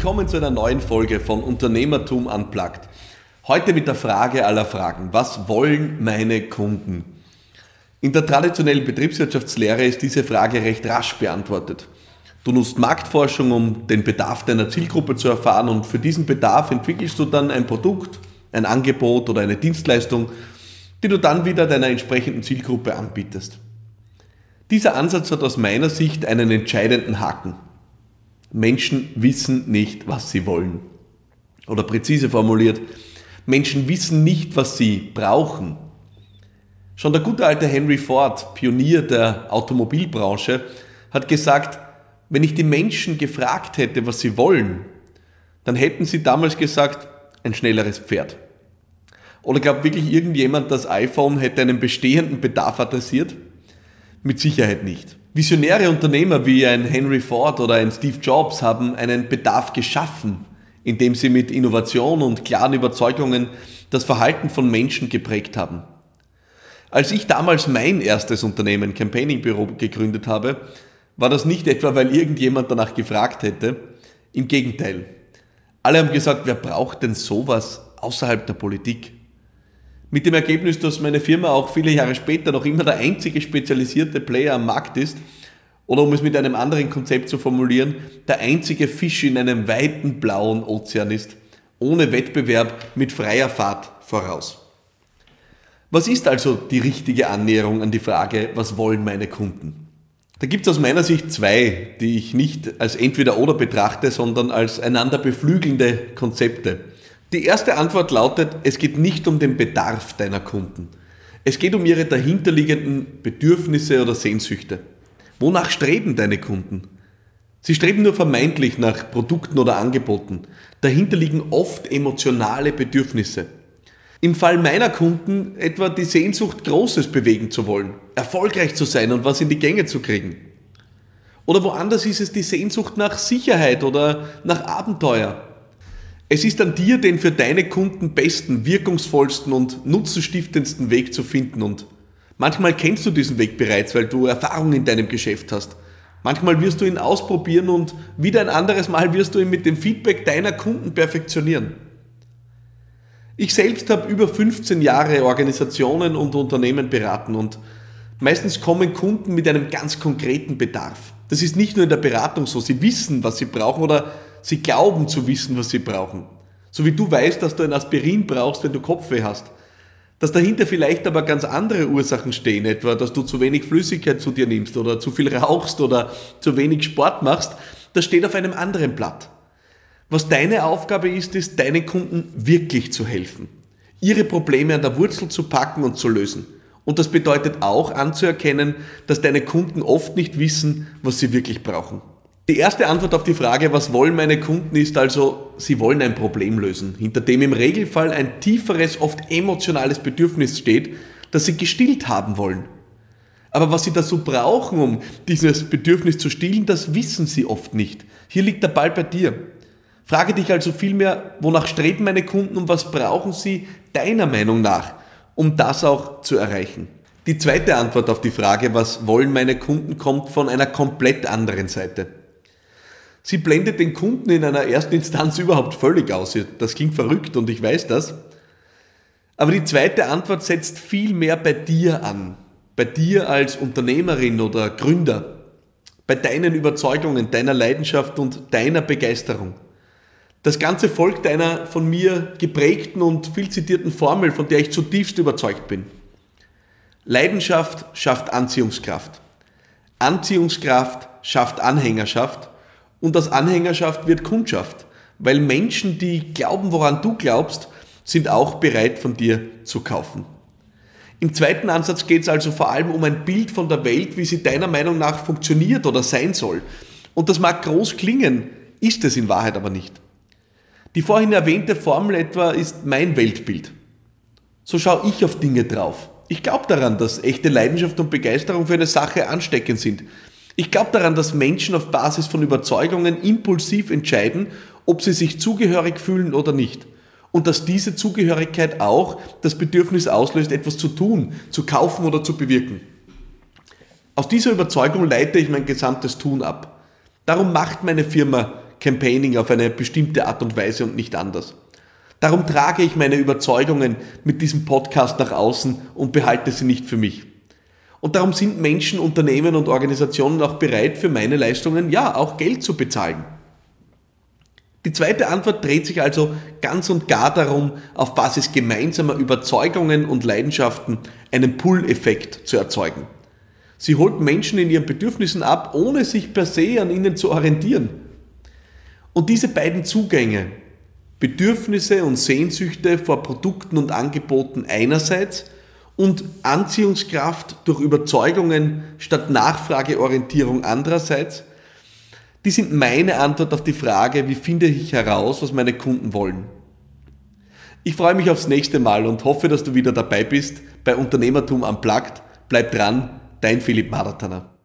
Willkommen zu einer neuen Folge von Unternehmertum Unplugged. Heute mit der Frage aller Fragen. Was wollen meine Kunden? In der traditionellen Betriebswirtschaftslehre ist diese Frage recht rasch beantwortet. Du nutzt Marktforschung, um den Bedarf deiner Zielgruppe zu erfahren, und für diesen Bedarf entwickelst du dann ein Produkt, ein Angebot oder eine Dienstleistung, die du dann wieder deiner entsprechenden Zielgruppe anbietest. Dieser Ansatz hat aus meiner Sicht einen entscheidenden Haken. Menschen wissen nicht, was sie wollen. Oder präzise formuliert, Menschen wissen nicht, was sie brauchen. Schon der gute alte Henry Ford, Pionier der Automobilbranche, hat gesagt, wenn ich die Menschen gefragt hätte, was sie wollen, dann hätten sie damals gesagt, ein schnelleres Pferd. Oder glaubt wirklich irgendjemand, das iPhone hätte einen bestehenden Bedarf adressiert? Mit Sicherheit nicht. Visionäre Unternehmer wie ein Henry Ford oder ein Steve Jobs haben einen Bedarf geschaffen, indem sie mit Innovation und klaren Überzeugungen das Verhalten von Menschen geprägt haben. Als ich damals mein erstes Unternehmen, Campaigning Büro, gegründet habe, war das nicht etwa, weil irgendjemand danach gefragt hätte. Im Gegenteil. Alle haben gesagt, wer braucht denn sowas außerhalb der Politik? Mit dem Ergebnis, dass meine Firma auch viele Jahre später noch immer der einzige spezialisierte Player am Markt ist, oder um es mit einem anderen Konzept zu formulieren, der einzige Fisch in einem weiten blauen Ozean ist, ohne Wettbewerb, mit freier Fahrt voraus. Was ist also die richtige Annäherung an die Frage, was wollen meine Kunden? Da gibt es aus meiner Sicht zwei, die ich nicht als Entweder-Oder betrachte, sondern als einander beflügelnde Konzepte. Die erste Antwort lautet, es geht nicht um den Bedarf deiner Kunden. Es geht um ihre dahinterliegenden Bedürfnisse oder Sehnsüchte. Wonach streben deine Kunden? Sie streben nur vermeintlich nach Produkten oder Angeboten. Dahinter liegen oft emotionale Bedürfnisse. Im Fall meiner Kunden etwa die Sehnsucht, Großes bewegen zu wollen, erfolgreich zu sein und was in die Gänge zu kriegen. Oder woanders ist es die Sehnsucht nach Sicherheit oder nach Abenteuer. Es ist an dir, den für deine Kunden besten, wirkungsvollsten und nutzenstiftendsten Weg zu finden, und manchmal kennst du diesen Weg bereits, weil du Erfahrung in deinem Geschäft hast. Manchmal wirst du ihn ausprobieren und wieder ein anderes Mal wirst du ihn mit dem Feedback deiner Kunden perfektionieren. Ich selbst habe über 15 Jahre Organisationen und Unternehmen beraten, und meistens kommen Kunden mit einem ganz konkreten Bedarf. Das ist nicht nur in der Beratung so, sie wissen, was sie brauchen, oder sie glauben zu wissen, was sie brauchen. So wie du weißt, dass du ein Aspirin brauchst, wenn du Kopfweh hast. Dass dahinter vielleicht aber ganz andere Ursachen stehen, etwa, dass du zu wenig Flüssigkeit zu dir nimmst oder zu viel rauchst oder zu wenig Sport machst, das steht auf einem anderen Blatt. Was deine Aufgabe ist, ist, deinen Kunden wirklich zu helfen. Ihre Probleme an der Wurzel zu packen und zu lösen. Und das bedeutet auch anzuerkennen, dass deine Kunden oft nicht wissen, was sie wirklich brauchen. Die erste Antwort auf die Frage, was wollen meine Kunden, ist also, sie wollen ein Problem lösen, hinter dem im Regelfall ein tieferes, oft emotionales Bedürfnis steht, das sie gestillt haben wollen. Aber was sie dazu brauchen, um dieses Bedürfnis zu stillen, das wissen sie oft nicht. Hier liegt der Ball bei dir. Frage dich also vielmehr, wonach streben meine Kunden und was brauchen sie deiner Meinung nach, um das auch zu erreichen? Die zweite Antwort auf die Frage, was wollen meine Kunden, kommt von einer komplett anderen Seite. Sie blendet den Kunden in einer ersten Instanz überhaupt völlig aus. Das klingt verrückt und ich weiß das. Aber die zweite Antwort setzt viel mehr bei dir an. Bei dir als Unternehmerin oder Gründer. Bei deinen Überzeugungen, deiner Leidenschaft und deiner Begeisterung. Das Ganze folgt einer von mir geprägten und viel zitierten Formel, von der ich zutiefst überzeugt bin. Leidenschaft schafft Anziehungskraft. Anziehungskraft schafft Anhängerschaft. Und aus Anhängerschaft wird Kundschaft, weil Menschen, die glauben, woran du glaubst, sind auch bereit, von dir zu kaufen. Im zweiten Ansatz geht es also vor allem um ein Bild von der Welt, wie sie deiner Meinung nach funktioniert oder sein soll. Und das mag groß klingen, ist es in Wahrheit aber nicht. Die vorhin erwähnte Formel etwa ist mein Weltbild. So schaue ich auf Dinge drauf. Ich glaube daran, dass echte Leidenschaft und Begeisterung für eine Sache ansteckend sind. Ich glaube daran, dass Menschen auf Basis von Überzeugungen impulsiv entscheiden, ob sie sich zugehörig fühlen oder nicht. Und dass diese Zugehörigkeit auch das Bedürfnis auslöst, etwas zu tun, zu kaufen oder zu bewirken. Aus dieser Überzeugung leite ich mein gesamtes Tun ab. Darum macht meine Firma Campaigning auf eine bestimmte Art und Weise und nicht anders. Darum trage ich meine Überzeugungen mit diesem Podcast nach außen und behalte sie nicht für mich. Und darum sind Menschen, Unternehmen und Organisationen auch bereit, für meine Leistungen ja auch Geld zu bezahlen. Die zweite Antwort dreht sich also ganz und gar darum, auf Basis gemeinsamer Überzeugungen und Leidenschaften einen Pull-Effekt zu erzeugen. Sie holt Menschen in ihren Bedürfnissen ab, ohne sich per se an ihnen zu orientieren. Und diese beiden Zugänge, Bedürfnisse und Sehnsüchte vor Produkten und Angeboten einerseits und Anziehungskraft durch Überzeugungen statt Nachfrageorientierung andererseits, die sind meine Antwort auf die Frage, wie finde ich heraus, was meine Kunden wollen. Ich freue mich aufs nächste Mal und hoffe, dass du wieder dabei bist bei Unternehmertum Unplugged. Bleib dran, dein Philipp Maratana.